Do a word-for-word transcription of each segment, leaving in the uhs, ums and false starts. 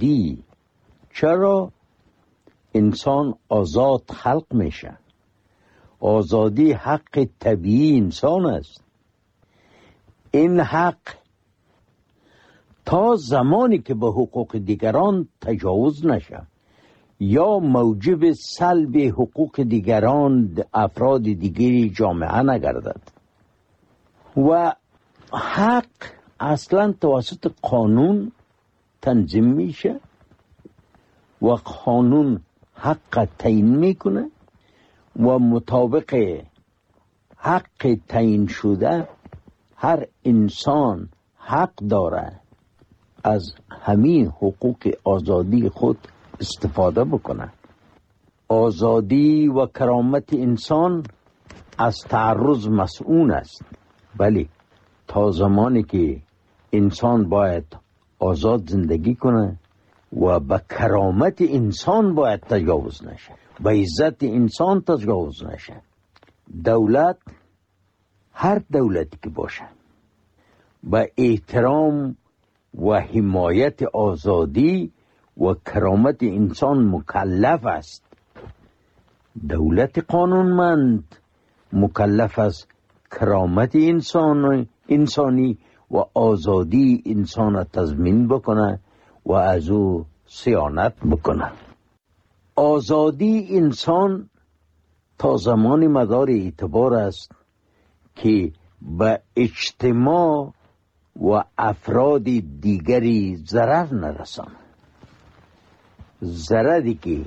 آزادی. چرا؟ انسان آزاد خلق میشه. آزادی حق طبیعی انسان است. این حق تا زمانی که به حقوق دیگران تجاوز نشه یا موجب سلب حقوق دیگران افراد دیگری جامعه نگردد. و حق اصلا توسط قانون تنظیم میشه و قانون حق تعیین میکنه و مطابق حق تعیین شده هر انسان حق داره از همین حقوق آزادی خود استفاده بکنه. آزادی و کرامت انسان از تعرض مسئول است، ولی تا زمانی که انسان باید آزاد زندگی کنه و به کرامت انسان باید تجاوز نشه، به عزت انسان تجاوز نشه. دولت، هر دولتی که باشه، به احترام و حمایت آزادی و کرامت انسان مکلف است. دولت قانونمند مکلف است کرامت انسان انسانی و آزادی انسان را تضمین بکنه و از او صیانت بکنه. آزادی انسان تا زمان مدار اعتبار است که به اجتماع و افراد دیگری ضرر نرسانه. ضرری که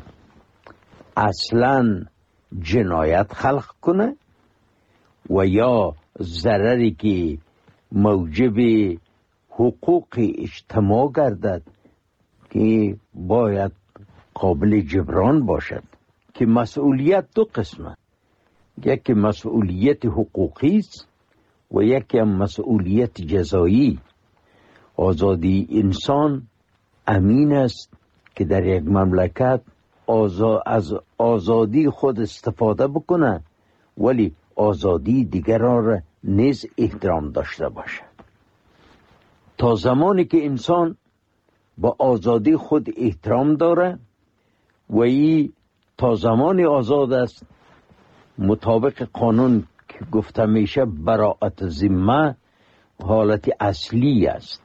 اصلا جنایت خلق کنه و یا ضرری که موجب حقوق اجتماع گردد که باید قابل جبران باشد. که مسئولیت دو قسمه، یکی مسئولیت حقوقی است و یکی مسئولیت جزایی. آزادی انسان امین است که در یک مملکت آزا... از آزادی خود استفاده بکنه ولی آزادی دیگران را نیز احترام داشته باشه. تا زمانی که انسان با آزادی خود احترام داره و ای تا زمانی آزاد است، مطابق قانون که گفته میشه براءت ذمه حالت اصلی است.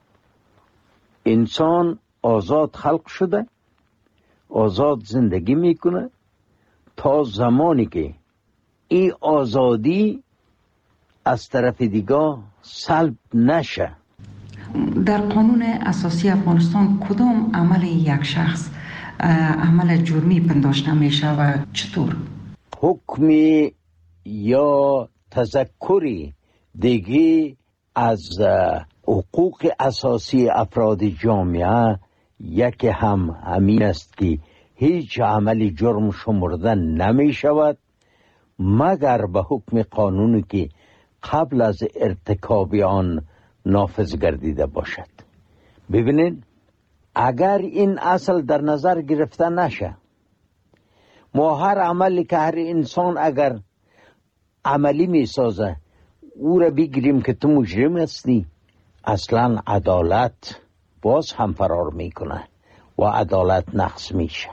انسان آزاد خلق شده، آزاد زندگی میکنه تا زمانی که این آزادی از طرف دیگه سلب نشه. در قانون اساسی افغانستان کدام عمل یک شخص عمل جرمی پنداشته میشه و چطور؟ حکمی یا تذکری دیگه از حقوق اساسی افراد جامعه یکی هم همین است که هیچ عمل جرم شمرده نمی شود مگر به حکم قانونی که قبل از ارتکاب آن نافذ گردیده باشد. ببینید، اگر این اصل در نظر گرفته نشه، ما هر عملی که هر انسان اگر عملی می سازه او را بگیریم که تو مجرم هستی، اصلا عدالت باز هم فرار میکنه و عدالت نقص میشه.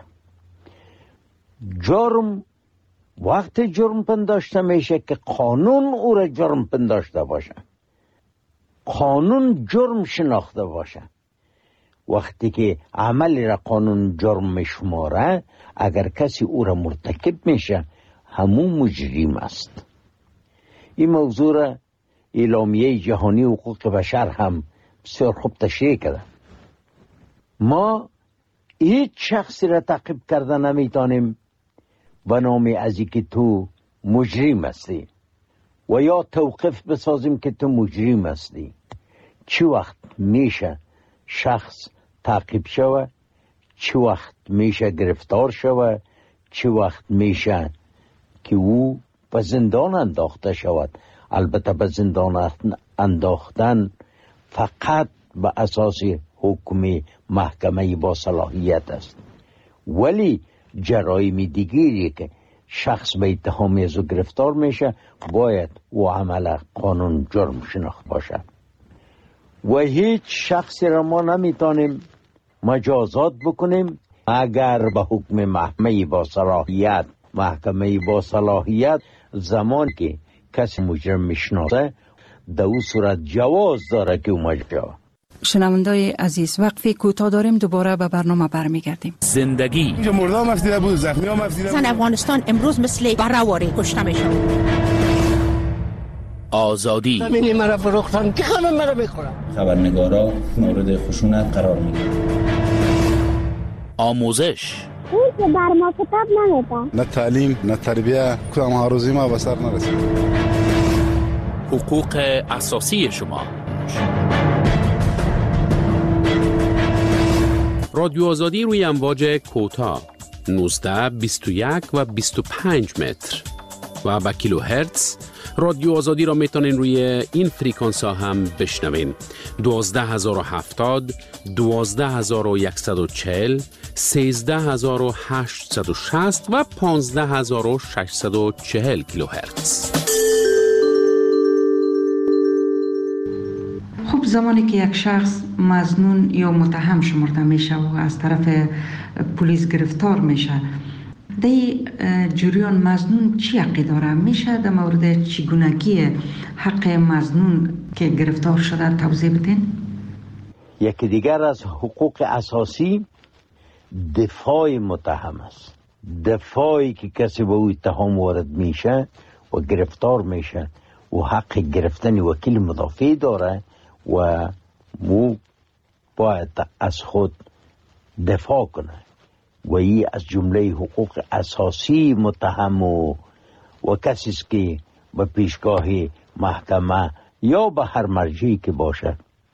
جرم وقت جرم پنداشته میشه که قانون او را جرم پنداشته باشه، قانون جرم شناخته باشه. وقتی که عملی را قانون جرم میشماره، اگر کسی او را مرتکب میشه همون مجرم است. این موضوع را اعلامیه جهانی حقوق بشر هم بسیار خوب تشریح کرده. ما هیچ شخصی را تعقیب کرده نمیتونیم به نام از اینکه تو مجرم هستی و یا توقیف بسازیم که تو مجرم هستی. چه وقت میشه شخص تعقیب شوه، چه وقت میشه گرفتار شوه، چه وقت میشه که او به زندان انداخته شود. البته به زندان انداختن فقط به اساس حکم محکمه با صلاحیت است، ولی جرایم دیگری که شخص به اتهام از او گرفتار میشه باید او عمل قانون جرم شناخت باشه و هیچ شخصی را ما نمیتونیم مجازات بکنیم اگر به حکم محکمه با صلاحیت محکمه با صلاحیت زمان که کسی مجرم میشناسه در اون صورت جواز داره که او مجرم. شنوندای عزیز، وقفی کوتاه داریم، دوباره به برنامه برمیگردیم. زندگی اینجا مردم مفیده بود، زخمی ها مفیده بود. زن افغانستان امروز مثل برآوری کشته میشه. آزادی همینی مرا فروختن که همه مرا میخورن. خبرنگارا مورد خشونت قرار میگیرن. آموزش اون که بر ما کتاب نمیده. نه تعلیم نه تربیه کدام ها روزی ما به سر نرسید. حقوق اساسی شما. رادیو آزادی روی امواج کوتاه نوزده، بیست و یک و بیست و پنج متر و با کیلو هرتز. رادیو آزادی را میتونین روی این فریکانس ها هم بشنوین: دوازده هزار و هفتاد، دوازده هزار و صد و چهل، سیزده هزار و هشتصد و شصت و پانزده هزار و ششصد و چهل کیلو هرتز. خب زمانی که یک شخص مظنون یا متهم شمرده میشه و از طرف پلیس گرفتار میشه، در جریان مظنون چی حقی داره؟ میشه در مورد چگونگی حق مظنون که گرفتار شده توضیح بدین؟ یکی دیگر از حقوق اساسی دفاع متهم است. دفاعی که کسی به او اتهام وارد میشه و گرفتار میشه و حق گرفتن وکیل مدافع داره و او باید از خود دفاع کنه و این از جمله حقوق اساسی متهم و, و کسی است که به پیشگاه محکمه یا به هر مرجعی که باشه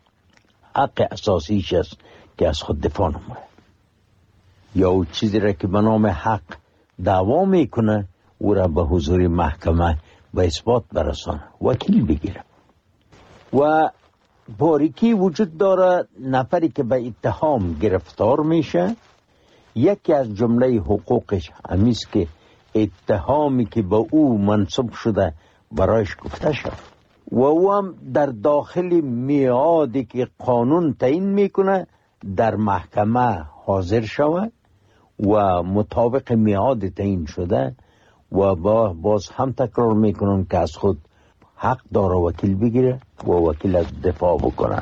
حق اساسیش است که از خود دفاع نمونه یا او چیزی را که به نام حق دعوا میکنه او را به حضور محکمه به اثبات برسانه، وکیل بگیره. و باریکی وجود داره نفری که به اتهام گرفتار میشه، یکی از جمله حقوقش همیست که اتهامی که به او منصوب شده برایش گفته شد و او هم در داخل میعادی که قانون تعیین میکنه در محکمه حاضر شود و مطابق میعاد تعیین شده و با باز هم تکرار میکنم که از خود حق داره وکیل بگیره و وکیل از دفاع بکنه.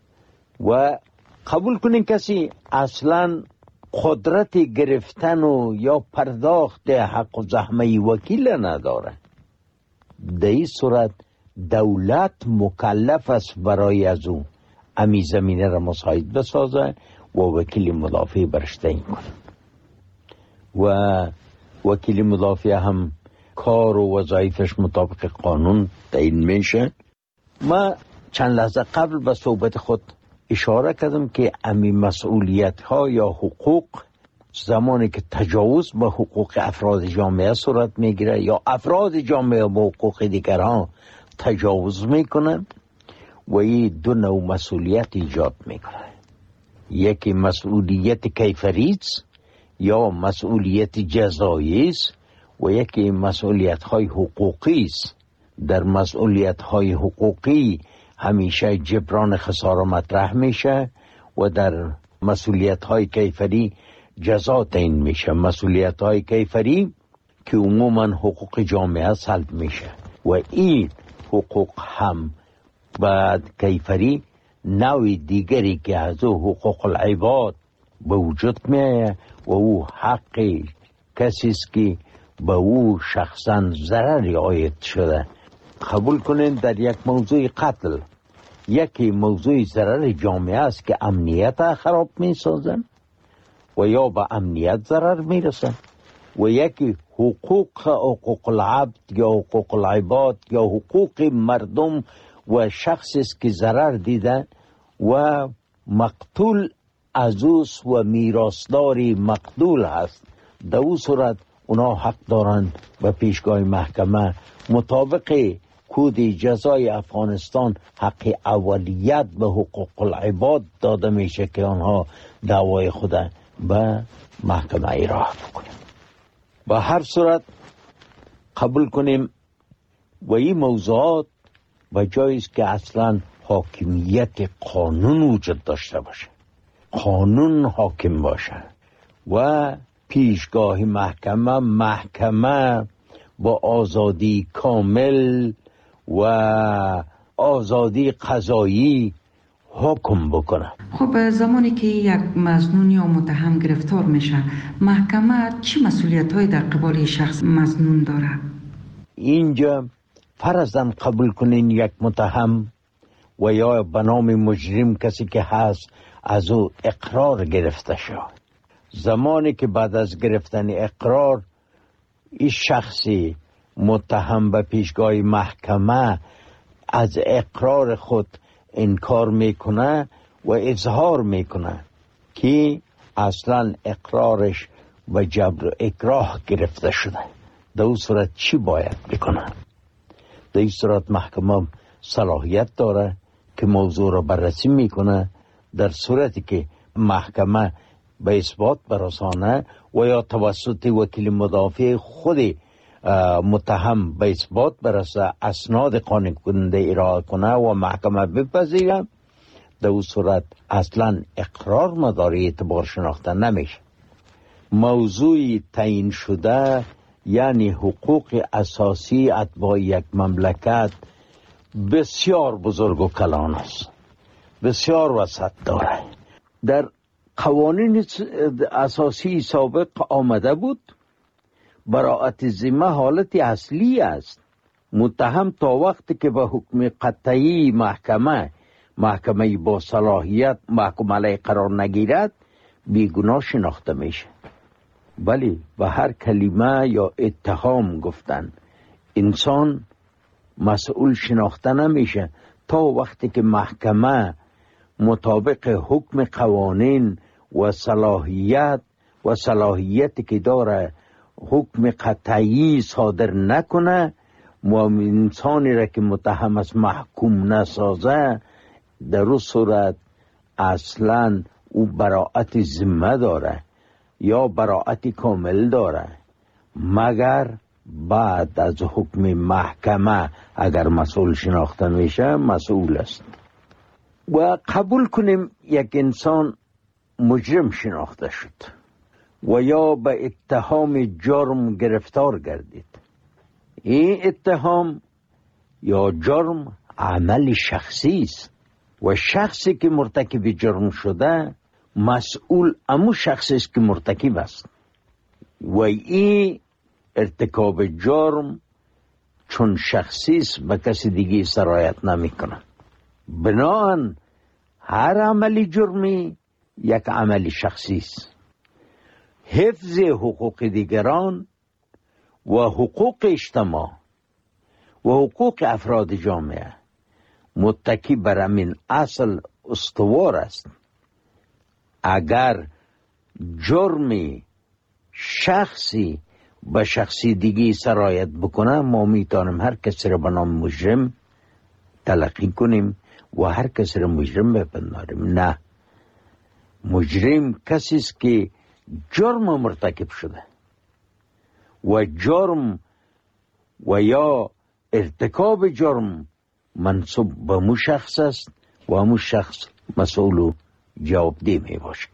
و قبول کنین کسی اصلا قدرت گرفتن و یا پرداخت حق و زحمه وکیل نداره، در این صورت دولت مکلف است برای از او امی زمینه را مساعد بسازه و وکیل مدافع برش تعیین کنه و وکیل مدافع هم کار و وظایفش مطابق قانون تعیین میشه. ما چند لحظه قبل به صحبت خود اشاره کردم که امی مسئولیت ها یا حقوق زمانی که تجاوز به حقوق افراد جامعه صورت میگیره یا افراد جامعه به حقوق دیگران تجاوز میکنن و این دو نوع مسئولیت ایجاد میکنه. یکی مسئولیت کیفری است یا مسئولیت جزایی است و یکی مسئولیت های حقوقی است. در مسئولیت های حقوقی همیشه جبران خسارة مطرح میشه و در مسئولیت های کیفری جزا تعیین میشه. مسئولیت های کیفری که عموما حقوق جامعه سلب میشه و این حقوق هم بعد کیفری نوع دیگری که از او حقوق العباد به وجود میه و او حق کسی است که به او شخصا ضرری عاید شده. قبول کنین در یک موضوع قتل یکی موضوع ضرر جامعه است که امنیت خراب می سازن و یا به امنیت ضرر می رسن و یکی حقوق حقوق العبد یا حقوق العباد یا حقوق مردم و شخصی است که ضرر دیده و مقتول عزوز و میراثداری مقتول هست. در اون صورت اونا حق دارند به پیشگاه محکمه مطابق کود جزای افغانستان حق اولیت به حقوق العباد داده میشه که آنها دعوای خود به محکمه ایراه بکنیم. به هر صورت قبول کنیم و این موضوعات و جاییست که اصلا حاکمیت قانون وجود داشته باشه قانون حاکم باشه و پیشگاه محکمه محکمه با آزادی کامل و آزادی قضایی حکم بکنه. خب زمانی که یک مظنون یا متهم گرفتار میشه، محکمه چی مسئولیت‌های در قبال شخص مظنون داره؟ اینجا فرضاً قبول کنین یک متهم و یا به نام مجرم کسی که هست از او اقرار گرفته شد. زمانی که بعد از گرفتن اقرار این شخصی متهم به پیشگاه محکمه از اقرار خود انکار میکنه و اظهار میکنه که اصلا اقرارش و جبر و اکراه گرفته شده، در اون صورت چی باید بکنه؟ در این صورت محکمه صلاحیت داره که موضوع را بررسی میکنه. در صورتی که محکمه به اثبات برسانه و یا توسط وکیل مدافع خود متهم به اثبات برسه، اسناد قانع کننده ارائه کنه و محکمه بپذیره، در اون صورت اصلا اقرار مداری اعتبار شناخته نمیشه. موضوع تعیین شده یعنی حقوق اساسی اتباع یک مملکت بسیار بزرگ و کلان است، بسیار وسعت داره. در قوانین اساسی سابق آمده بود براءت ذمه حالت اصلی است. متهم تا وقتی که به حکم قطعی محکمه محکمه با صلاحیت محکوم علیه قرار نگیرد بیگناه شناخته میشه. ولی به هر کلمه یا اتهام گفتن انسان مسئول شناخته نمیشه تا وقتی که محکمه مطابق حکم قوانین و صلاحیت و صلاحیتی که داره حکم قطعی صادر نکنه و انسانی را که متهم است محکوم نسازه، در اون صورت اصلا او براءت ذمه داره یا براءت کامل داره، مگر بعد از حکم محکمه اگر مسئول شناخته میشه مسئول است. و قبول کنیم یک انسان مجرم شناخته شد و یا به اتهام جرم گرفتار گردید. این اتهام یا جرم عمل شخصی است و شخصی که مرتکب جرم شده مسئول امو شخصی است که مرتکب است و این ارتکاب جرم چون شخصی است به کسی دیگه سرایت نمی کنه. بناهن هر عملی جرمی یک عمل شخصی است. حفظ حقوق دیگران و حقوق اجتماع و حقوق افراد جامعه متکی بر همین اصل استوار است. اگر جرمی شخصی به شخصی دیگی سرایت بکنه، ما میتونیم هر کسی را به نام مجرم تلقی کنیم و هر کسی را مجرم بپنداریم. نه، مجرم کسی است که جرم مرتکب شده و جرم و یا ارتکاب جرم منصوب به مو شخص است و همون شخص مسئول و جوابدeh می باشد.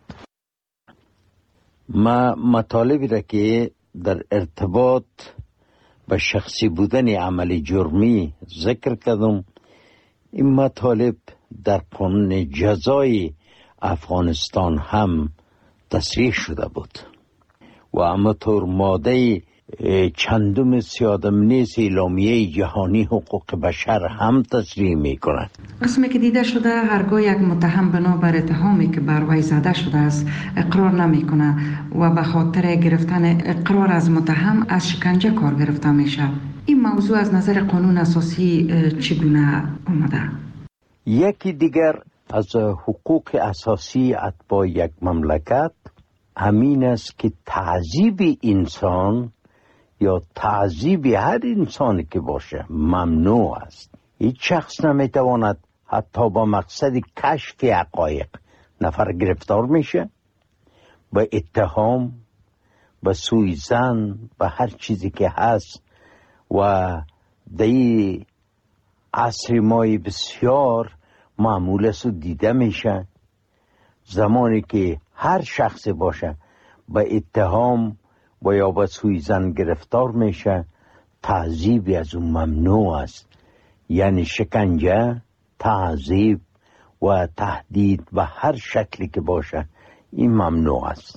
ما مطالبی را که در ارتباط به شخصی بودن عمل جرمی ذکر کردم، این مطالب در قانون جزای افغانستان هم تصریح شده بود و همطور ماده چندم سیادمینیس اعلامیه جهانی حقوق بشر هم تصریح می کند. قسمی که دیده شده هرگاه یک متهم بنابر اتهامی که بر وی زده شده است اقرار نمی کنه و به خاطر گرفتن اقرار از متهم از شکنجه کار گرفته میشه. این موضوع از نظر قانون اساسی چگونه آمده؟ یکی دیگر از حقوق اساسی اتباع یک مملکت همین است که تعذیب انسان یا تعذیب هر انسانی که باشه ممنوع است. هیچ شخص نمیتواند حتی با مقصد کشف حقایق نفر گرفتار میشه به اتهام، به سوءظن، به هر چیزی که هست و دی عصر مای بسیار معمول است و دیده میشه. زمانی که هر شخصی باشه به اتهام و یا به سوی زن گرفتار میشه، تعذیبی از اون ممنوع است. یعنی شکنجه، تعذیب و تهدید به هر شکلی که باشه این ممنوع است.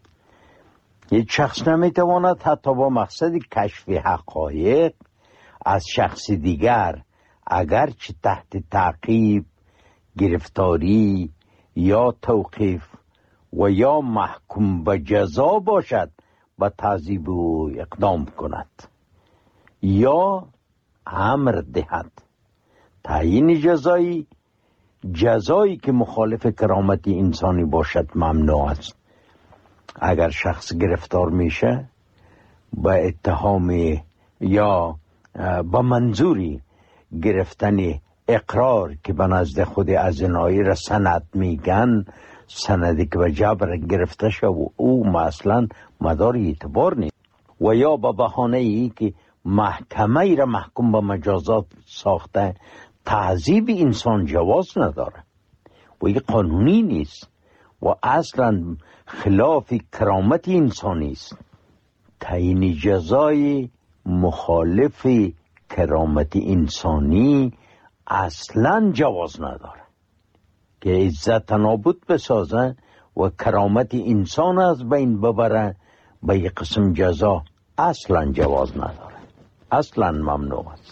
یک شخص نمیتواند حتی با مقصد کشف حقایق از شخص دیگر اگرچه تحت تعقیب، گرفتاری یا توقیف و یا محکوم به جزا باشد به تعذیب او اقدام کند یا امر دهد. تعیین جزایی جزایی که مخالف کرامت انسانی باشد ممنوع است. اگر شخص گرفتار میشه با اتهام یا با منظوری گرفتن اقرار که به نزد خود ازنایی را سند میگن، سندی که به جبر گرفته شد و او مثلا مدار اعتبار نیست، و یا با بهانه ای که محکمه ای را محکوم به مجازات ساخته، تعذیب انسان جواز نداره و این قانونی نیست و اصلا خلاف کرامت انسانی است. تعیین جزای مخالف کرامت انسانی اصلا جواز نداره که عزت نابود بسازه و کرامت انسان از بین ببره. به یک قسم جزا اصلا جواز نداره، اصلا ممنوع است.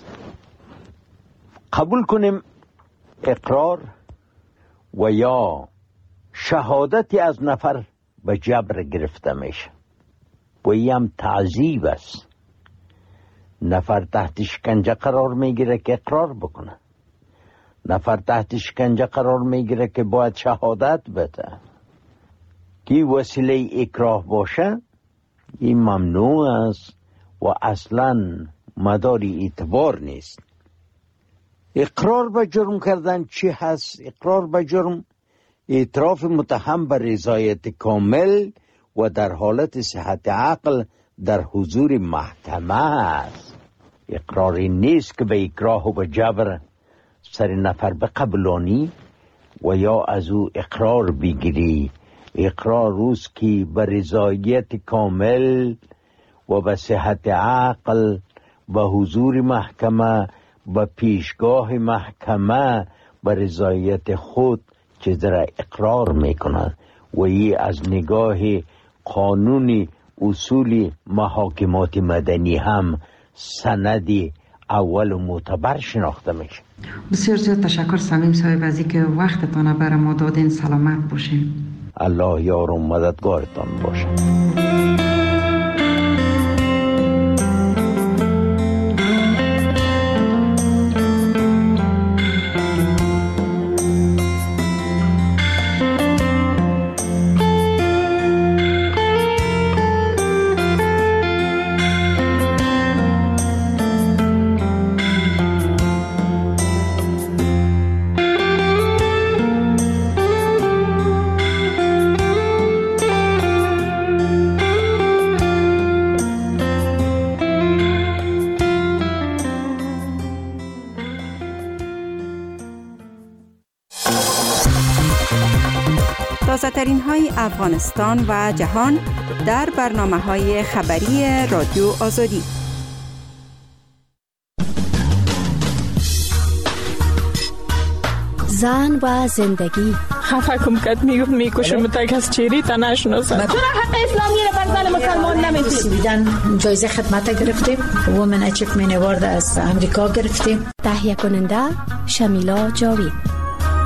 قبول کنیم اقرار و یا شهادتی از نفر به جبر گرفته میشه و این هم تعذیب است. نفر تحت شکنجه قرار میگیره که اقرار بکنه، نفر تحت شکنجه قرار میگیره که باید شهادت بده. که وسیله اکراه باشه این ممنوع است و اصلا مداری اعتبار نیست. اقرار به جرم کردن چی هست؟ اقرار به جرم اعتراف متهم به رضایت کامل و در حالت صحت عقل در حضور محکمه است. اقراری نیست که به اکراه و به جبر سر نفر بقبلانی و یا از او اقرار بگیری. اقرار روز که به رضایت کامل و به صحت عقل به حضور محکمه، به پیشگاه محکمه به رضایت خود چیز را اقرار میکنند و این از نگاه قانون اصول محاکمات مدنی هم سندی اول و معتبر شناخته میشه. بسیار زیاد تشکر صمیم صاحب از اینکه وقتتان برای ما دادین. سلامت باشین. الله یار و مددگارتان باشه. تازه‌ترین های افغانستان و جهان در برنامه‌های خبری رادیو آزادی. زن و زندگی. خفه کم کت میگفت میکشم تا کس چیری تا نشناسم. چرا حق اسلامی را بر زن مسلمان نمیدید؟ سویدن جایزه خدمت گرفتیم. وومن اچیومنت اوارد از امریکا گرفتیم. تهیه کننده شمیلا جاوید.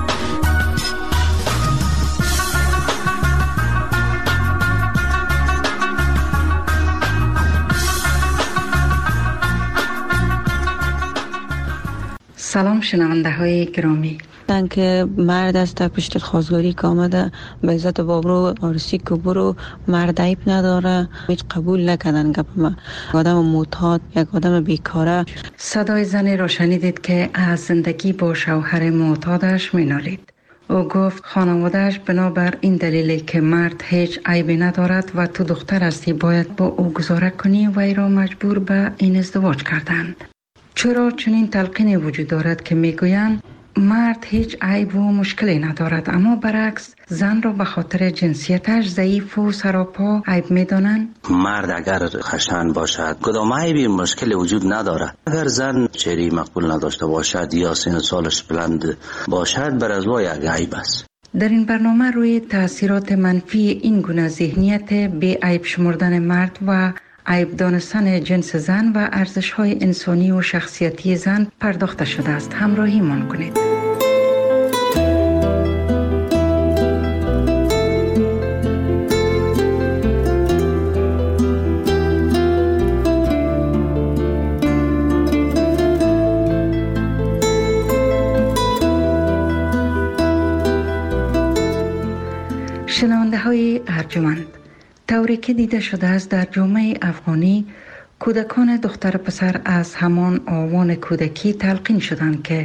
سلام شنونده های گرامی. که مرد است پشت خواستگاری که آمده به عزت بابرو آرسی که برو مرد عیب نداره، هیچ قبول نکردن گپ ما. آدم معتاد، یک آدم بیکاره. صدای زنی را شنیدید که از زندگی با شوهر معتادش مینالید. او گفت خانوادهش بنابر این دلیلی که مرد هیچ عیبی ندارد و تو دختر هستی باید با او گذاره کنی و ای را مجبور به این ازدواج کردند. چرا چنین تلقینی وجود دارد که میگویند مرد هیچ عیب و مشکلی ندارد، اما برعکس زن را به خاطر جنسیتش ضعیف و سراپا عیب می‌دانند. مرد اگر خشن باشد کدام عیبی مشکلی وجود ندارد. اگر زن چهره مقبول نداشته باشد یا سن سالش بلند باشد بر از وای یک عیب است. در این برنامه روی تاثیرات منفی این گونه ذهنیت به عیب شمردن مرد و عیب دانستن جنس زن و ارزش‌های انسانی و شخصیتی زن پرداخته شده است. همراهی من کنید. شنونده های ارجمند، طوری که دیده شده است در جامعه افغانی کودکان دختر پسر از همان آوان کودکی تلقین شدند که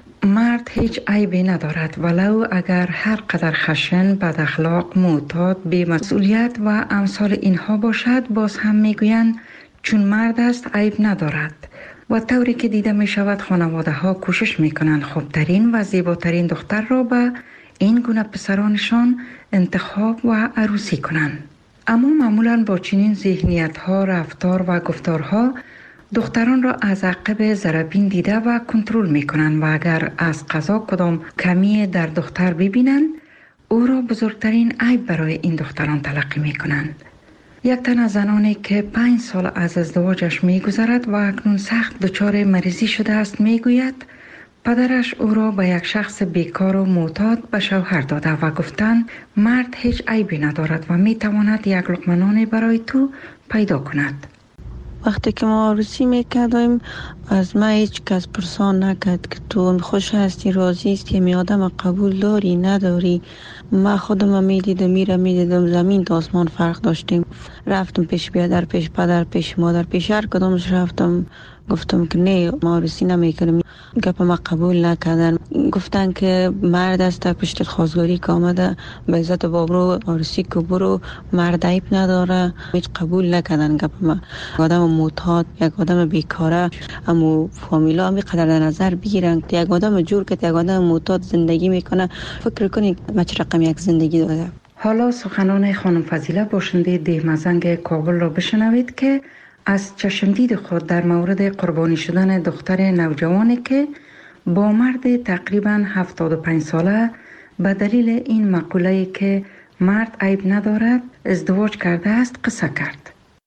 مرد هیچ عیبی ندارد، ولو اگر هر قدر خشن، بد اخلاق، معتاد، بی مسئولیت و امثال اینها باشد باز هم میگویند چون مرد است عیب ندارد. و طوری که دیده می شود خانواده ها کوشش می کنند خوبترین و زیباترین دختر را به این گونه پسرانشان انتخاب و عروسی کنند. اما معمولاً با چنین ذهنیت ها، رفتار و گفتارها دختران را از عقب ضربین دیده و کنترل می کنند و اگر از قضا کدام کمی در دختر ببینند او را بزرگترین عیب برای این دختران تلقی می کنند. یک تن از زنانی که پنج سال از ازدواجش می گذرد و اکنون سخت دچار مریضی شده است می گوید پدرش او را به یک شخص بیکار و معتاد به شوهر داده و گفتند مرد هیچ عیبی ندارد و می تواند یک لقمه نان برای تو پیدا کند. وقتی که ما عروسی میکردیم از ما هیچ کس پرسان نکرد که تو خوش هستی، راضی هستی، می آدم قبول داری نداری. ما خودم میدیدم میرم میدیدم زمین تا آسمان فرق داشتیم. رفتم پیش بیادر، پیش پدر، پیش مادر، پیش هر کدومش رفتم گفتم که نه ما عروسی نمیکنم. گپ ما قبول نکردن، گفتن که مرد است پشت خواستگاری که آمده به عزت بابرو عروسی که برو، مرد عیب نداره. هیچ قبول نکردن گپ ما. آدم معتاد، یک آدم بیکاره، اما فامیلا هم قدر در نظر بگیرن که یک آدم جور که یک آدم معتاد زندگی میکنه فکر کنید ما چه رقم یک زندگی داده. حالا سخنان خانم فضیله باشنده ده مزنگ کابل را بشنوید که از چشمدید خود در مورد قربانی شدن دختر نوجوانی که با مرد تقریباً هفتاد و پنج ساله به دلیل این مقوله که مرد عیب ندارد ازدواج کرده است قصه کرد.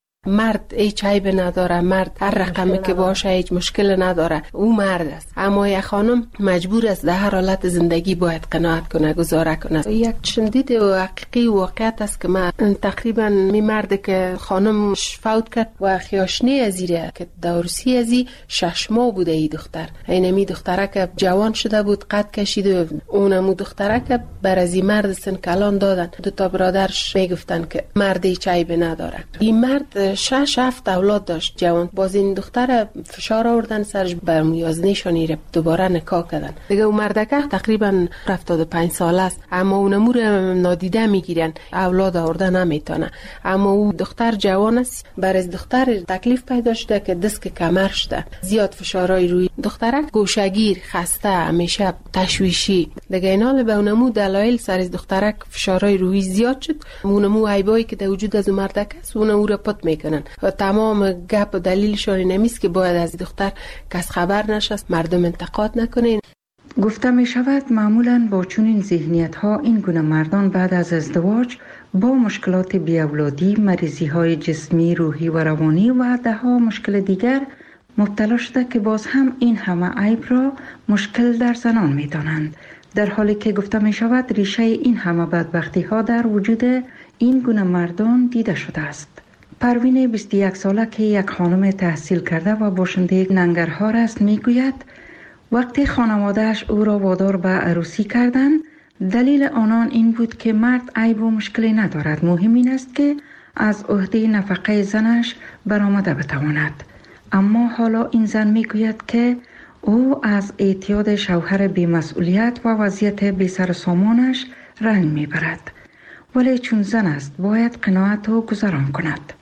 مرد هیچ عیب نداره، مرد هر رقمی که باشه هیچ مشکل نداره، او مرد است. اما یک خانم مجبور است در هر حالت زندگی باید قناعت کنه، گزاره کنه. یک شدید و حقیقی واقعیت است که من تقریبا می مرد که خانم فوت کرد و خیاشنی ازیره که دورسی ازی شش ماه بوده ای دختر. اینمی دختره که جوان شده بود قد کشید و اونمو دختره که بر ازی مرد سن کلان دادن. دو تا برادرش میگفتن که مرد هیچ عیب نداره. این مرد شش هفت اولاد داشت جوان. باز این دختر فشار آوردن سرش برمیازنیشانی رو دوباره نکاح کردن. دیگه اون مردکه تقریبا هفتاد و پنج ساله است، اما اونمو رو نادیده میگیرن، اولاد آورده نمیتونه. اما او دختر جوان است، بر از دختر تکلیف پیدا شده که دست کمر شده، زیاد فشارای روی دخترک، گوشگیر، خسته، همیشه تشویشی. دیگه اینا به اونمو دلایل سر از دخترک فشارای روی زیاد شد. اونمو عیبایی که در وجود از مردکه است اونمو رو پت میکنن و تمام گپ و دلیلشون نمیست که باید از دختر کس خبر نشست، مردم انتقاد نکنین. گفته می شود معمولاً با چنین ذهنیت ها این گونه مردان بعد از ازدواج با مشکلات بیاولادی، مریضی های جسمی، روحی و روانی و ده ها مشکل دیگر مبتلا شده که باز هم این همه عیب را مشکل در زنان می دانند، در حالی که گفته می شود ریشه این همه بدبختی ها در وجود این گونه مردان دیده شده است. پروین بیست و یک ساله که یک خانم تحصیل کرده و باشنده ننگرهار است میگوید وقتی خانوادهش او را وادار به عروسی کردند دلیل آنان این بود که مرد عیب و مشکلی ندارد، مهم این است که از عهده نفقه زنش برآمده بتواند. اما حالا این زن میگوید که او از اعتیاد شوهر بی‌مسئولیت و وضعیت بی سر و سامانش رنج میبرد، ولی چون زن است باید قناعت و گذران کند.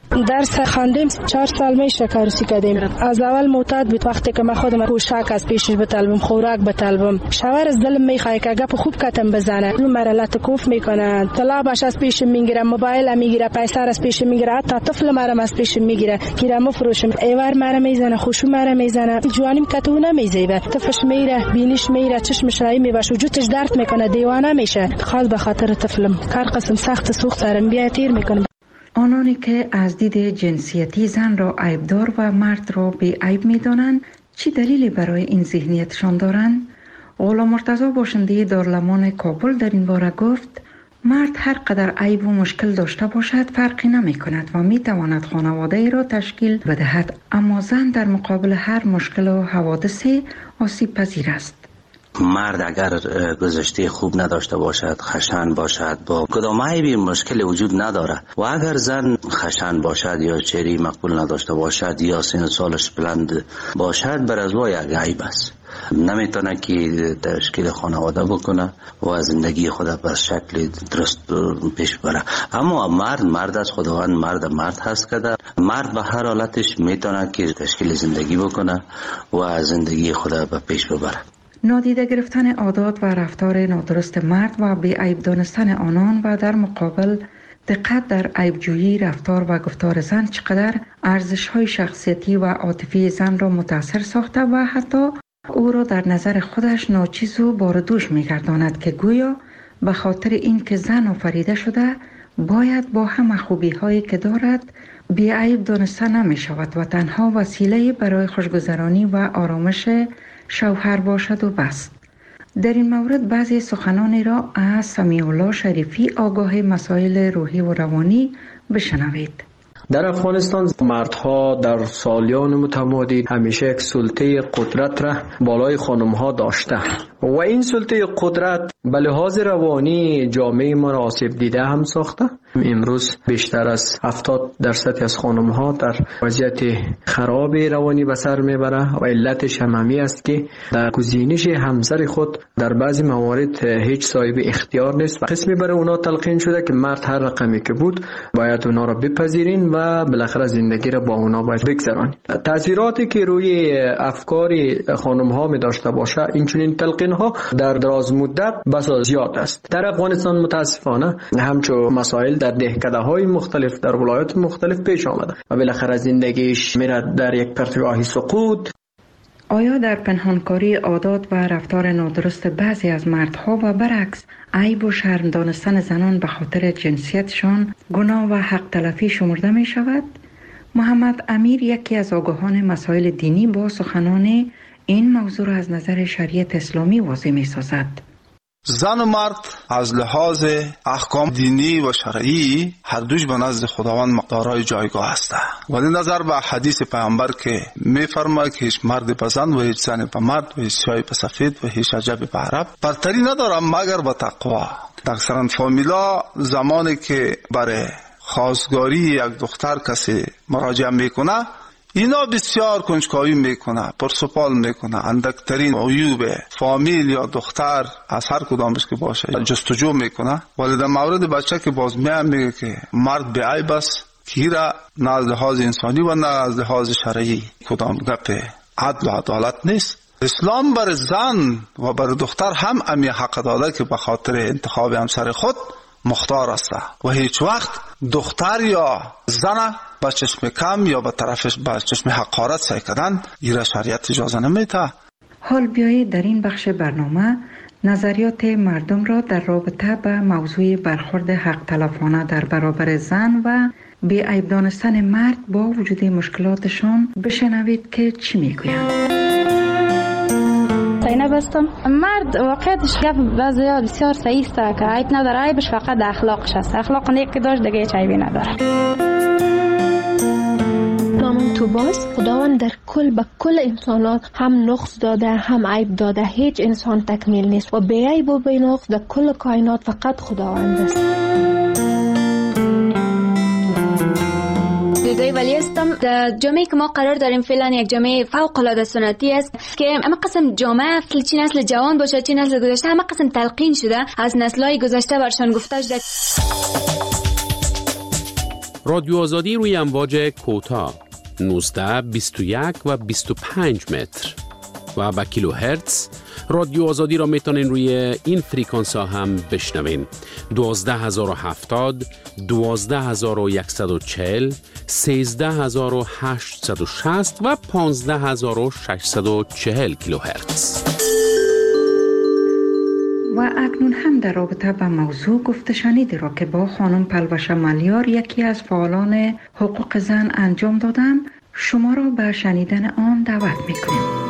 درس خواندیم، چهار سال میشه که عروسی کردیم. از اول معتاد بود، وقتی که من خودم پوشاک از پیشش بطلبم، خوراک بطلبم، شوهر از دلم میخواد که گپ خوب کتم بزنه، اون مرحله کوف میکنه، طلابش از پیش میگیره، موبایل میگیره، پیسه از پیش میگیره، حتی طفل مرا از پیش میگیره، گیرم مفروشم، ایوار مرا میزنه، خوشو مرا میزنه، جوانیم کتو نمیزیبه، طفلش میره، بینیش میره، چشمش رای میباشه، وجودش درد میکنه، دیوانه میشه. خاص به خاطر طفلم کار قسم سخت سوخت سرم بیا تیر میکنه. آنانی که از دید جنسیتی زن را عیبدار و مرد را بی عیب می دانند، چی دلیلی برای این ذهنیتشان دارند؟ غلام مرتضی باشنده دارالمان کابل در این باره گفت مرد هر قدر عیب و مشکل داشته باشد فرقی نمی کند و می تواند خانواده ای را تشکیل بدهد، اما زن در مقابل هر مشکل و حوادثی آسیب پذیر است. مرد اگر گذشته خوب نداشته باشد، خشن باشد، با کدام عیبی مشکل وجود نداره، و اگر زن خشن باشد یا چهره مقبول نداشته باشد یا سن سالش بلند باشد، بر از وای یک عیب است. نمیتونه که تشکیل خانواده بکنه و زندگی خود به شکل درست پیش بره. اما مرد مرد از خداوند مرد مرد هست که مرد به هر حالتش میتونه که تشکیل زندگی بکنه و زندگی خود به پیش ببره. نادیده گرفتن عادات و رفتار نادرست مرد و بی عیب دانستن آنان و در مقابل دقت در عیبجویی رفتار و گفتار زن چقدر ارزش‌های شخصیتی و عاطفی زن را متاثر ساخته و حتی او را در نظر خودش ناچیز و باردوش می‌گرداند که گویا به خاطر این که زن آفریده شده باید با همه خوبی‌هایی که دارد بی عیب دانسته نمی‌شود و تنها وسیله برای خوشگذرانی و آرامش شوهر باشد و بس. در این مورد بعضی سخنانی را از سمیع الله شریفی آگاه مسائل روحی و روانی بشنوید. در افغانستان مردها در سالیان متمادی همیشه یک سلطه قدرت را بالای خانمها داشته و این سلطه قدرت به لحاظ روانی جامعه ما را آسیب دیده هم ساخته. امروز بیشتر از هفتاد درصد از خانمها در وضعیت خراب روانی به سر میبره و علتش هم همی است که در گزینش همسر خود در بعضی موارد هیچ صاحب اختیار نیست و قسمی برای اونا تلقین شده که مرد هر رقمی که بود باید اونا را بپذیرین و بالاخره زندگی را با اونا باید بگذرانید. تاثیراتی که روی افکار خانمها می داشته باشه این چنین تلقین ها در دراز مدت بسا زیاد است. در افغانستان متاسفانه همچون مسائل در دهکده های مختلف در ولایات مختلف پیش آمده و بالاخره زندگیش میره در یک پرتگاهی سقوط. آیا در پنهانکاری عادات و رفتار نادرست بعضی از مردها و برعکس عیب و شرم دانستن زنان به خاطر جنسیتشان گناه و حق تلفی شمرده می شود؟ محمد امیر یکی از آگاهان مسائل دینی با سخنان این موضوع را از نظر شریعت اسلامی واضح می سازد. زن و مرد از لحاظ احکام دینی و شرعی هر دوش به نزد خداوند دارای جایگاه هستند. ولی نظر به حدیث پیامبر که می‌فرماید که هیچ مرد به زن و هیچ زن به مرد و هیچ سیاه به سفید و هیچ عجب به عرب برتری ندارد مگر به تقوا. اکثرا فامیلا زمانی که برای خواستگاری یک دختر کسی مراجعه میکنه اینا بسیار کنجکاوی میکنه، پرسپال میکنه، اندکترین عیوب فامیل یا دختر از هر کدامش که باشه جستجو میکنه. ولی در مورد بچه که باز میام میگه که مرد به عیب است که را نه از لحاظ انسانی و نه از لحاظ شرعی کدام گپ عدل و عدالت نیست. اسلام بر زن و بر دختر هم امی حق داده که به خاطر انتخاب همسر خود مختار است و هیچ وقت دختر یا زن با چشم کم یا با طرفش با چشم حقارت سعی کردن ایره شریعت اجازه نمیده. حال بیایید در این بخش برنامه نظریات مردم را در رابطه با موضوع برخورد حق تلفانه در برابر زن و بی عیب دانستن مرد با وجود مشکلاتشان بشنوید که چی میگویند. زینب هستم. مرد واقعیتش گپ بعضیا بسیار صحیح است که عیب نداره، عیبش فقط اخلاقش است. اخلاق نیک که داشت دیگه هیچ عیبی نداره. نامم توباس. خداوند در کل به کل انسانات هم نقص داده هم عیب داده. هیچ انسان تکمیل نیست و بی عیب و بی نقص در کل کائنات فقط خداوند است. دوزای ولی هستم. در جامعه که ما قرار داریم فعلا یک جامعه فوق العاده سنتی است که همه قسم جامعه چه نسل جوان باشه چه نسل گذشته همه قسم تلقین شده، از نسل‌های گذشته برشان گفته شده. رادیو آزادی روی امواج کوتاه نوزده بیست و یک و بیست و پنج متر و با کیلو هرتز رادیو آزادی را میتونین روی این فریکانس ها هم بشنوین. دوازده هزار و هفتاد، دوازده هزار و صد و چهل، سیزده هزار و هشتصد و شصت و پانزده هزار و ششصد و چهل کیلو هرتز. و اکنون هم در رابطه با موضوع گفته شنیده را که با خانم پلوشه ملیار، یکی از فعالان حقوق زن، انجام دادم، شما را به شنیدن آن دعوت میکنیم.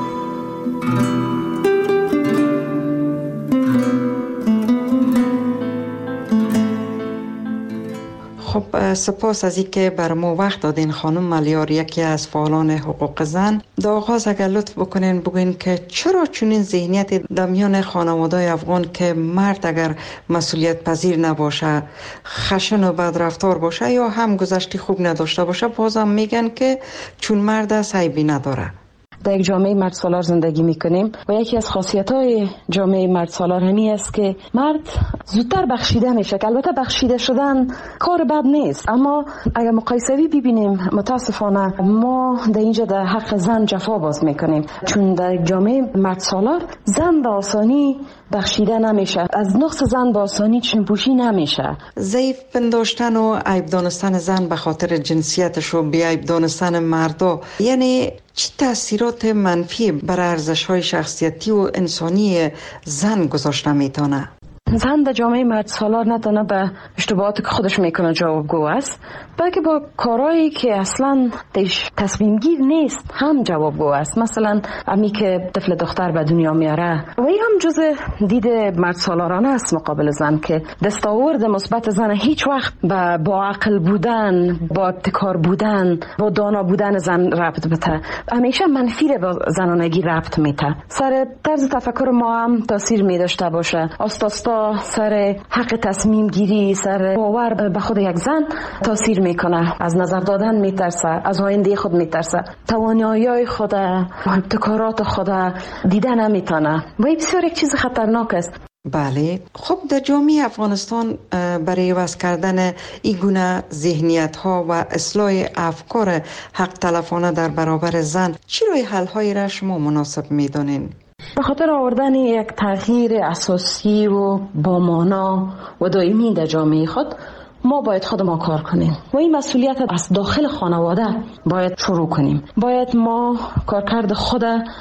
خب سپاس از اینکه بر ما وقت دادین خانم ملیار، یکی از فعالان حقوق زن. در آغاز اگر لطف بکنین بگوین که چرا چنین ذهنیت در میان خانواده‌های افغان که مرد اگر مسئولیت پذیر نباشه، خشن و بدرفتار باشه یا هم گذشته خوب نداشته باشه، بازم میگن که چون مرد است عیبی نداره؟ در یک جامعه مرد سالار زندگی میکنیم و یکی از خاصیت‌های جامعه مرد سالار همی است که مرد زودتر بخشیده میشه. که البته بخشیده شدن کار بد نیست، اما اگر مقایسوی ببینیم متاسفانه ما در اینجا در حق زن جفا باز میکنیم، چون در یک جامعه مرد سالار زن به آسانی بخشیده نمیشه، از نقص زن به آسانی چشم‌پوشی نمیشه. ضعیف پنداشتن و عیب دانستن زن به خاطر جنسیتش و بی عیب دانستن مردا، یعنی چه تاثیرات منفی بر ارزش‌های شخصیتی و انسانی زن گذاشته میتونه؟ زن در جامعه مرد سالار نه تنها به اشتباهاتی که خودش میکنه جوابگو است، بلکه با کارهایی که اصلا دیش تصمیم گیر نیست هم جوابگو است. مثلا امی که طفل دختر به دنیا میاره و این هم جز دید مرد سالارانه است مقابل زن، که دستاورد مثبت زن هیچ وقت با با عقل بودن، با ابتکار بودن، با دانا بودن زن ربط بده، همیشه منفی رو با زنانگی ربط میده. سر طرز تفکر ما هم تاثیر میداشته باشه، آستاستا سر حق تصمیم گیری، سر باور به خود یک زن تاثیر میکنه، از نظر دادن میترسه، از آینده خود میترسه، توانایی خود، ابتکارات خود دیدن نمیتونه و این بسیار یک چیز خطرناک است. بله، خب در جامعه افغانستان برای عوض کردن این گونه ذهنیت ها و اصلاح افکار حق تلفانه در برابر زن چی روی حل های را شما مناسب میدونین؟ به خاطر آوردن یک تغییر اساسی و با مانا و دائمی در جامعه خود، ما باید خود ما کار کنیم و این مسئولیت از داخل خانواده باید شروع کنیم. باید ما کارکرد خود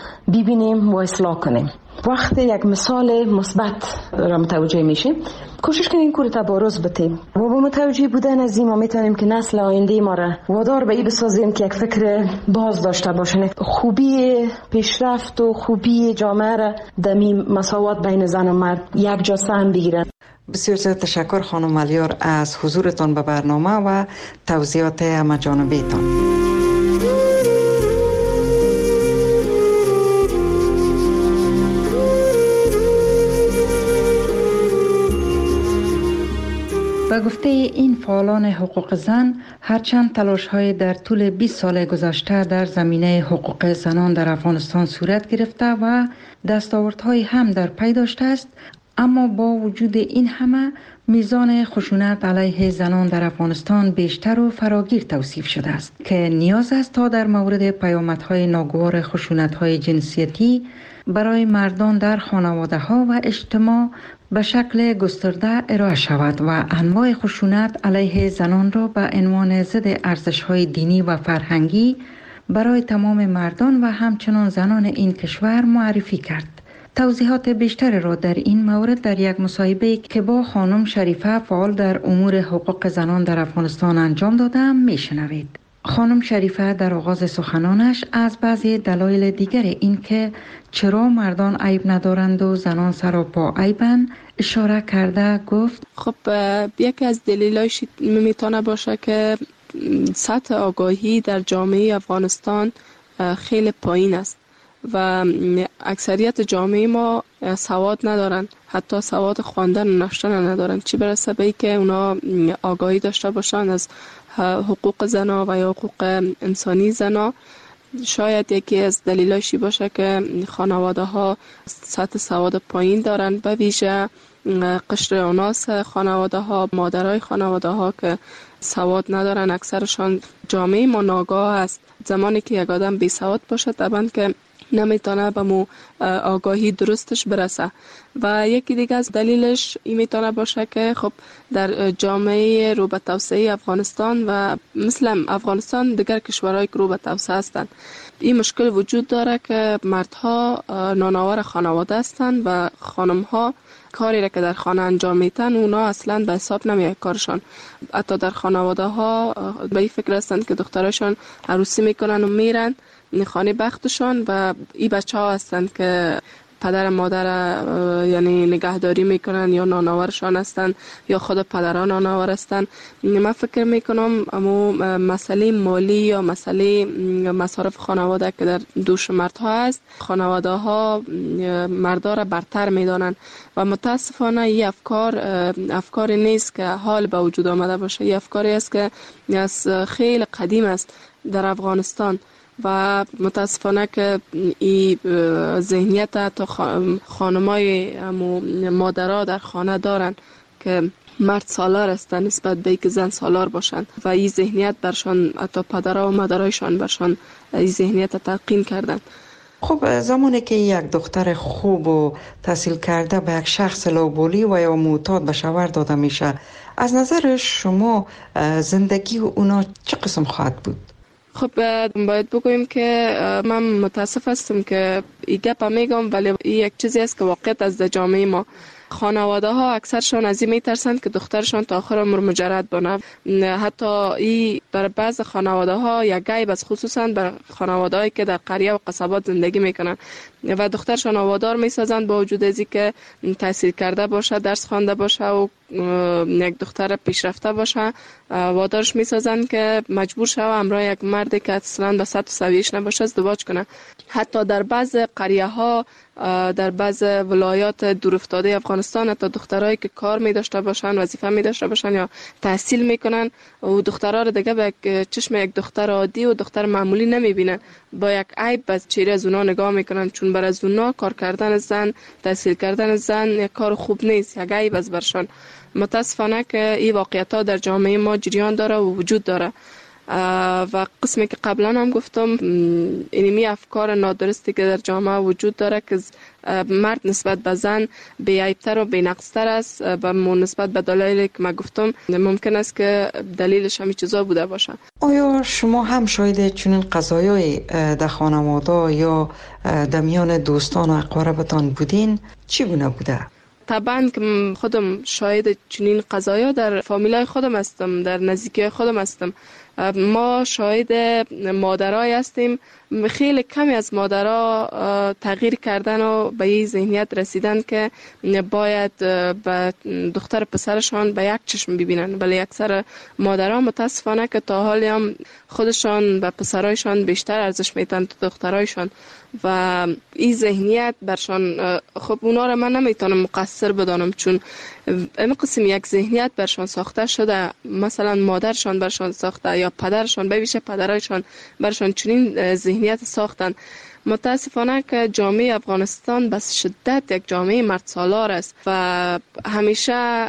ببینیم و اصلاح کنیم. وقتی یک مثال مثبت را متوجه میشیم، کوشش کنیم کور تبارز بتیم و با متوجه بودن از این ما میتونیم که نسل آینده ما را وادار به این بسازیم که یک فکر باز داشته باشن، خوبی پیشرفت و خوبی جامعه را در مساوات بین زن و مرد یک جا سهم بگیرن. بسیار زیاد تشکر خانم ملیار از حضورتان به برنامه و توضیحات همه‌جانبه‌تان. به گفته این فعالان حقوق زن، هرچند تلاش‌های در طول بیست سال گذشته در زمینه حقوق زنان در افغانستان صورت گرفته و دستاوردهای هم در پی داشته است، اما با وجود این همه میزان خشونت علیه زنان در افغانستان بیشتر و فراگیر توصیف شده است که نیاز است تا در مورد پیامدهای ناگوار خشونت‌های جنسیتی برای مردان در خانواده‌ها و اجتماع به شکل گسترده ارائه شود و انواع خشونت علیه زنان را به عنوان ضد ارزش‌های دینی و فرهنگی برای تمام مردان و همچنان زنان این کشور معرفی کرد. توضیحات بیشتر را در این مورد در یک مصاحبه که با خانم شریفه فعال در امور حقوق زنان در افغانستان انجام دادم میشنوید. خانم شریفه در آغاز سخنانش از بعضی دلایل دیگر این که چرا مردان عیب ندارند و زنان سراپا عیبند اشاره کرده گفت: خب یکی از دلایلش میتونه باشه که سطح آگاهی در جامعه افغانستان خیلی پایین است و اکثریت جامعه ما سواد ندارن، حتی سواد خواندن و نوشتن ندارن، چی برسه به که اونا آگاهی داشته باشن از حقوق زنا و یا حقوق انسانی زنا. شاید یکی از دلایلش باشه که خانواده ها سطح سواد پایین دارن، به ویژه قشر اوناس خانواده ها، مادرای خانواده ها که سواد ندارن، اکثرشان جامعه ما ناگاه است. زمانی که یک آدم بی سواد باشه طبعا که نمیتونه به مو آگاهی درستش برسه. و یکی دیگه از دلیلش این میتونه باشه که خب در جامعه رو به توسعه افغانستان و مثل افغانستان دیگر کشورهای که رو به توسعه هستند، این مشکل وجود داره که مردها نانآور خانواده هستند و خانمها کاری را که در خانه انجام میتن اونا اصلا به حساب نمیاد کارشان. حتی در خانواده ها به این فکر هستند که دخترشان عروسی میکنن و میرن خانه بختشان و این بچه ها هستند که پدر مادر یعنی نگهداری میکنن یا نانآورشان هستند یا خود پدران نانآور هستند. من فکر میکنم اما مسئله مالی یا مسئله مصارف خانواده که در دوش مردها هست، خانواده ها مردا را برتر میدانند و متاسفانه این افکار افکاری نیست که حال به وجود آمده باشه. این افکاری است که از خیلی قدیم است در افغانستان و متاسفانه که این ذهنیت تا خانمای مادرها در خانه دارن که مرد سالار هستن نسبت به اینکه زن سالار باشند و این ذهنیت برشان حتی پدرها و مادرایشان برشان این ذهنیت تلقین کردن. خب زمانی که یک دختر خوب و تحصیل کرده به یک شخص لوبولی و یا معتاد به شوهر داده میشه، از نظر شما زندگی اونا چه قسم خواهد بود؟ خب باید بگویم که من متاسف هستم که این گپ میگم، ولی این یک چیزی است که واقعیت از جامعه ما. خانواده ها اکثرشان از این میترسند که دخترشان تا آخر عمر مجرد بانه. حتی این در بعض خانواده ها یک عیب است، خصوصا بر خانواده هایی که در قریه و قصبات زندگی میکنن و دخترشان وادار میسازند با وجود از اینکه تحصیل کرده باشه، درس خوانده باشه و یک دختر پیشرفته باشه، وادارش میسازند که مجبور شوه همراه یک مردی که اصلا به سطح سویش نباشه ازدواج کنه. حتی در بعض قریه ها، در بعض ولایات دورافتاده افغانستان، حتی دخترایی که کار می داشته باشن، وظیفه می داشته باشن یا تحصیل میکنن و دخترها رو دیگه به چشم یک دختر عادی و دختر معمولی نمی بینن، با یک عیب از چهره از اونا نگاه میکنن، چون برای از اونا کار کردن زن، تحصیل کردن زن یک کار خوب نیست، یک عیب از برشان. متاسفانه که این واقعیت ها در جامعه ما جریان داره و وجود داره و قسمی که قبلا هم گفتم اینمی افکار نادرستی که در جامعه وجود داره که مرد نسبت به زن بی‌عیب‌تر و بی‌نقص‌تر است و نسبت به دلایلی که من گفتم ممکن است که دلیلش همین چیزا بوده باشه. آیا شما هم شاید چنین قضایای در خانواده یا در میان دوستان و اقاربتان بودین؟ چگونه بوده؟ طبعا که خودم شاهد چنین قضایا در فامیلای خودم هستم، در نزدیکی خودم هستم. ما شاهد مادرای هستیم، خیلی کمی از مادرها تغییر کردن و به این ذهنیت رسیدن که باید به دختر پسرشان به یک چشم ببینن، ولی اکثر مادرها متاسفانه که تا حالی هم خودشان به پسرایشان بیشتر ارزش میدن تا دخترایشان و این ذهنیت برشان، خب اونا را من نمیتونم مقصر بدانم، چون این قسم یک ذهنیت برشان ساخته شده، مثلا مادرشان برشان ساخته یا پدرشان، به ویژه پدرایشان برشان چنین ذهنیت ساختن. متاسفانه که جامعه افغانستان به شدت یک جامعه مرد سالار است و همیشه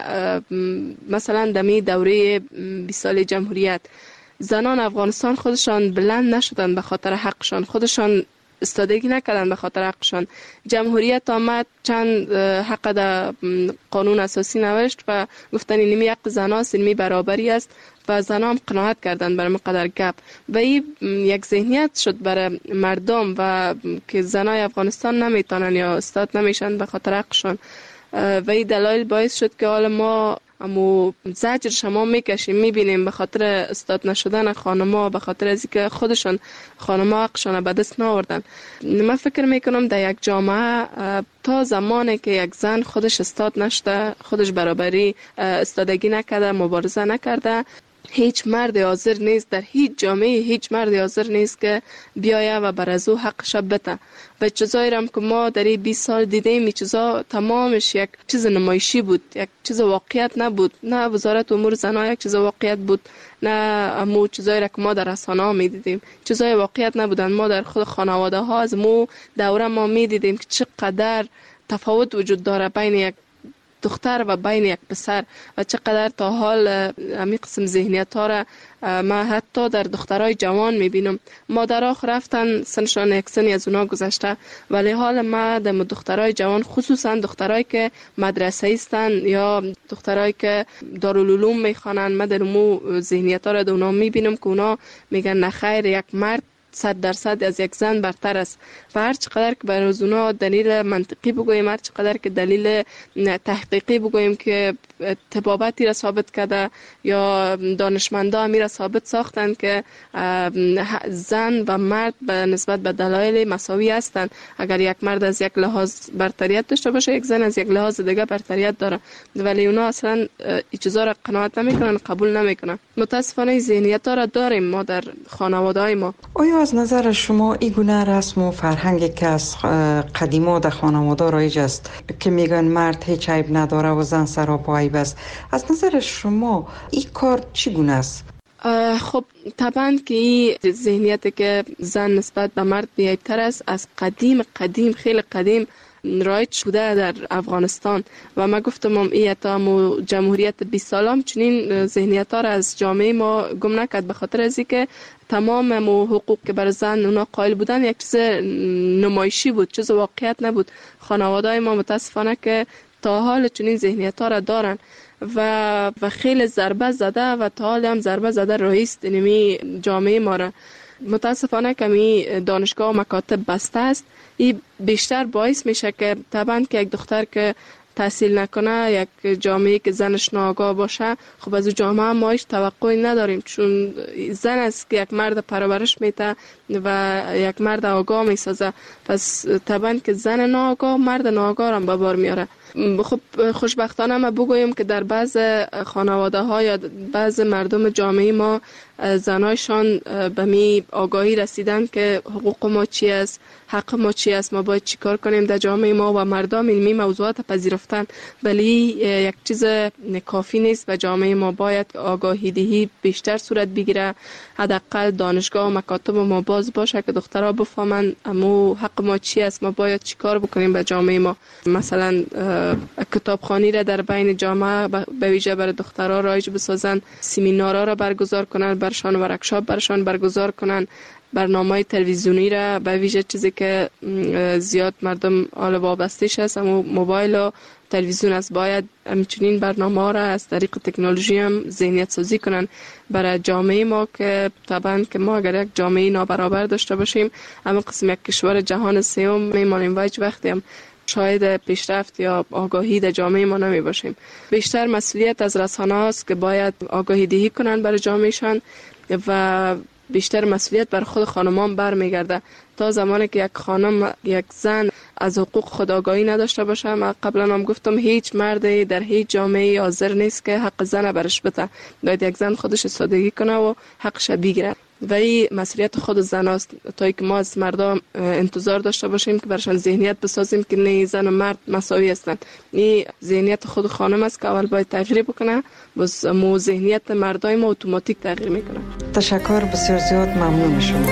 مثلا دمی دوره بیست سال جمهوریت زنان افغانستان خودشان بلند نشدن به خاطر حقشان، خودشان استادگی نکردن به خاطر حقشان. جمهوریت آمد، چند حق در قانون اساسی نوشت و گفتن اینمی حق زناست، اینمی برابری است و زنان هم قناعت کردن برای مقدر گپ و این یک ذهنیت شد برای مردم و که زنای افغانستان نمیتونن یا استاد نمیشن به خاطر حقشان و این دلایل باعث شد که حالا ما امو زجر شما میکشیم، میبینیم به خاطر استاد نشدن خانما، به خاطر از اینکه خودشان خانما حقشان به دست ناوردن. من فکر میکنم در یک جامعه تا زمانی که یک زن خودش استاد نشده، خودش برابری استادگی نکرده، مبارزه نکرده، هیچ مرد حاضر نیست در هیچ جامعه، هیچ مرد حاضر نیست که بیایه و بر از او حقش بده. و چیزایی هم که ما در این بیست سال دیدیم، این چیزا تمامش یک چیز نمایشی بود، یک چیز واقعیت نبود. نه وزارت امور زنان یک چیز واقعیت بود، نه امو چیزایی که ما در رسانه ها می دیدیم چیزای واقعیت نبودن. ما در خود خانواده ها از مو دوره ما می دیدیم که چقدر تفاوت وجود داره بین یک دختر و بین یک پسر و چقدر تا حال همین قسم ذهنیت ها را ما حتی در دخترای جوان میبینم. مادرها رفتن سنشان یک سنی از اونا گذشته، ولی حال ما در دخترای جوان خصوصا دخترایی که مدرسه ایستن یا دخترایی که دارالعلوم میخوانن، ما در مو ذهنیت ها را در اونا میبینم که اونا میگن نخیر یک مرد صد درصد از یک زن برتر است و هر چقدر که برای اونا دلیل منطقی بگوییم، هر چقدر که دلیل تحقیقی بگوییم که طبابتی را ثابت کرده یا دانشمندا همی را ثابت ساختن که زن و مرد به نسبت به دلایل مساوی هستند. اگر یک مرد از یک لحاظ برتریت داشته باشه، یک زن از یک لحاظ دیگه برتریت داره، ولی اونا اصلا این چیزا را قناعت نمیکنن، قبول نمیکنن. متاسفانه ذهنیت ها را داریم ما در خانواده‌های ما. آیا از نظر شما این گونه رسم و فرهنگی که از قدیما در خانواده رایج است که میگن مرد هیچ عیب نداره و زن سراپا عیب است، از نظر شما این کار چگونه است؟ خب طبعا که این ذهنیتی که زن نسبت به مرد بی‌عیب‌تر است از قدیم قدیم خیلی قدیم رایج شده در افغانستان و ما گفتم هم این تا جمهوریت بیست سالم چنین ذهنیت ها را از جامعه ما گم نکرد، به خاطر از اینکه تمام حقوق که بر زن اونا قائل بودن یک چیز نمایشی بود، چیز واقعیت نبود. خانواده‌های ما متاسفانه که تا حال چنین ذهنیت ها را دارن و و خیلی ضربه زده و تا حال هم ضربه زده رئیس نمی جامعه ما را. متاسفانه کمی دانشگاه و مکاتب بسته است. این بیشتر باعث میشه که طبعا که یک دختر که تحصیل نکنه، یک جامعه که زنش ناآگاه باشه، خب از جامعه ما هیچ توقعی نداریم، چون زن است که یک مرد پرورش میده و یک مرد آگاه میسازه. پس طبعا که زن ناآگاه مرد ناآگاه هم به بار میاره. خب خوشبختانه ما بگوییم که در بعض خانواده ها یا بعض مردم جامعه ما زنایشان به می آگاهی رسیدن که حقوق ما چی است، حق ما چی است، ما باید چی کار کنیم در جامعه ما و مردم علمی موضوعات پذیرفتن. ولی یک چیز کافی نیست و جامعه ما باید آگاهی دهی بیشتر صورت بگیره. حداقل دانشگاه و مکاتب ما باز باشه که دخترها بفهمن امو حق ما چی است، ما باید چی کار بکنیم به جامعه ما. مثلا کتابخوانی را در بین جامعه به ویژه برای دخترها رایج بسازن، سمینارها را برگزار کنن، برشان ورکشاپ برشان برگزار کنن، برنامه تلویزیونی را به ویژه چیزی که زیاد مردم حال وابسته‌اش است اما موبایل و تلویزیون است، باید همچنین برنامه را از طریق تکنولوژی هم ذهنیت سازی کنن برای جامعه ما که طبعا که ما اگر یک جامعه نابرابر داشته باشیم اما قسم یک کشور جهان سوم میمانیم و هیچ وقتی هم شاید پیشرفت یا آگاهی در جامعه ما نمی باشیم. بیشتر مسئولیت از رسانه است که باید آگاهی دهی کنن برای جامعهشان و بیشتر مسئولیت بر خود خانمان برمیگرده. تا زمانی که یک خانم یک زن از حقوق خود آگاهی نداشته باشه، من قبلا هم گفتم هیچ مردی در هیچ جامعه حاضر نیست که حق زن برش بده. باید یک زن خودش سادگی کنه و حقش بگیره و این مسئولیت خود زن است. تا که ما از مردم انتظار داشته باشیم که برشان ذهنیت بسازیم که نه زن و مرد مساوی هستند. این ذهنیت خود خانم است که اول باید تغییر بکنه، بس مو ذهنیت مردای ما اتوماتیک تغییر میکنه. تشکر بسیار زیاد، ممنون شما.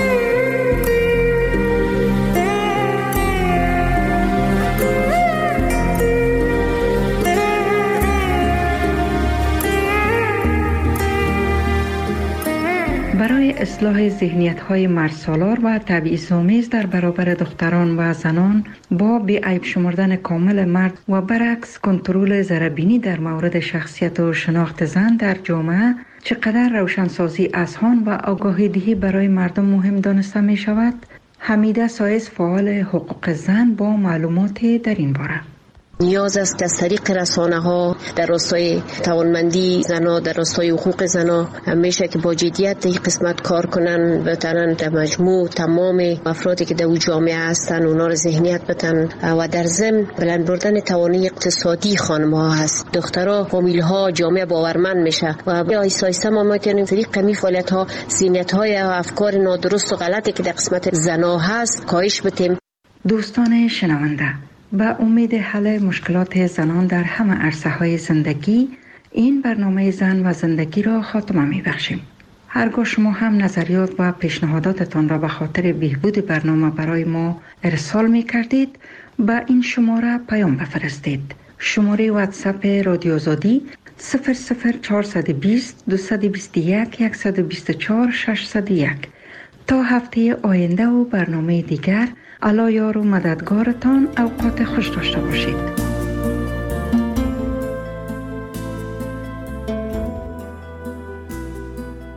برای اصلاح ذهنیت‌های مردسالار و تبعیض‌آمیز در برابر دختران و زنان با بی‌عیب شمردن کامل مرد و برعکس کنترل ضرربینی در مورد شخصیت و شناخت زن در جامعه، چقدر روشنسازی اذهان و آگاهی دهی برای مردم مهم دانسته می شود؟ حمیده سایز، فعال حقوق زن، با معلومات در این باره. نیاز است که از طریق رسانه ها در راستای توانمندی زنها، در راستای حقوق زنها همیشه که با جدیت این قسمت کار کنن، بتونن در مجموع تمام افرادی که در اون جامعه هستن اونا رو ذهنیت بدن و در ضمن بلند بردن توانایی اقتصادی خانم ها هست. دخترها، فامیل ها، جامعه باورمند میشه و آیسته آیسته ما میتونیم طریق می فعالیت ها ذهنیت های افکار نادرست و غلطی که در قسمت زنها هست کاهش بدیم. دوستان شنونده، با امید حل مشکلات زنان در همه عرصه‌های زندگی، این برنامه زن و زندگی را خاتمه می‌بخشیم. هرگاه شما هم نظریات و پیشنهاداتتان را به خاطر بهبود برنامه برای ما ارسال می‌کردید، با این شماره پیام بفرستید. شماره واتساپ رادیو آزادی صفر صفر چهارصد و بیست دویست و بیست و یک صد و بیست و چهار ششصد و یک. تا هفته آینده و برنامه دیگر، الله یار و مددگارتان. اوقات خوش داشته باشید.